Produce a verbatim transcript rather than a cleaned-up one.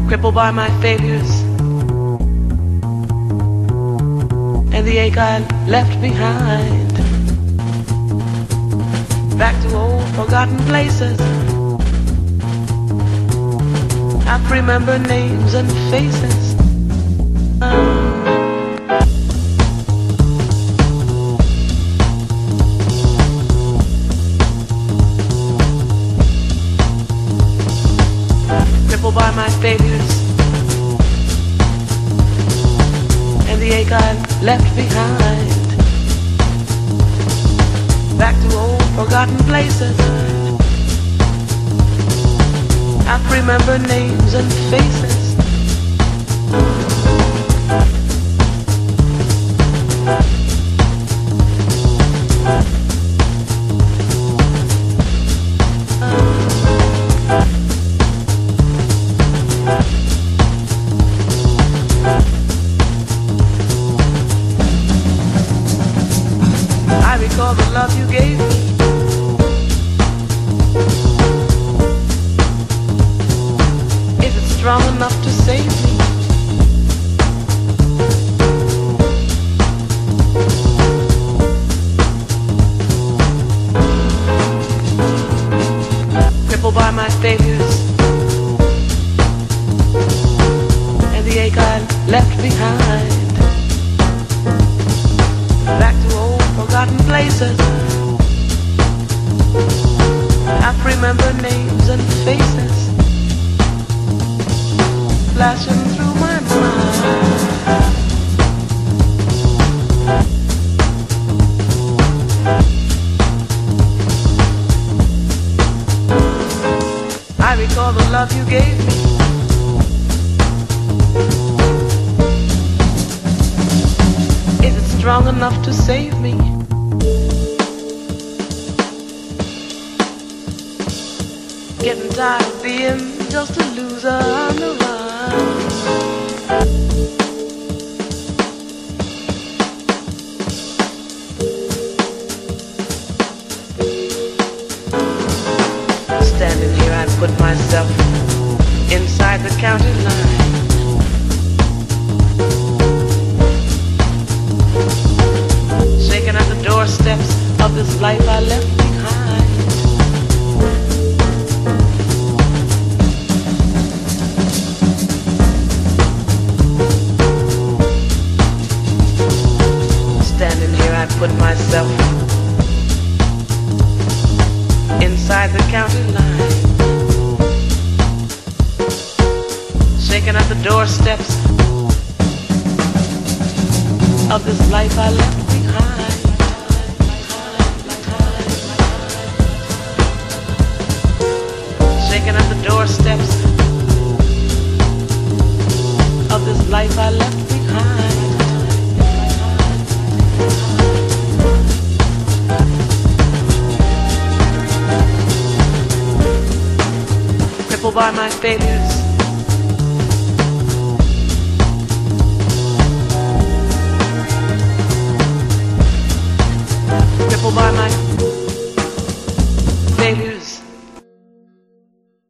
crippled by my failures and the ache I left behind. Back to old forgotten places, I remember names and faces. Um, crippled by my failures and the ache I left behind. Back to old forgotten places, I remember names and faces. I recall the love you gave me. Is it strong enough to save me? Crippled by my failures and the ache I left behind. Back to old forgotten places, I remember names and faces flashing through my mind. I recall the love you gave me. Is it strong enough to save me? Getting tired of being just a loser on the run. Standing here, I put myself inside the county line, shaking at the doorsteps of this life I left behind. Standing here, I put myself inside the county line, shaking at the doorsteps of this life I left behind. Shaking at the doorsteps of this life I left behind. Crippled by my failures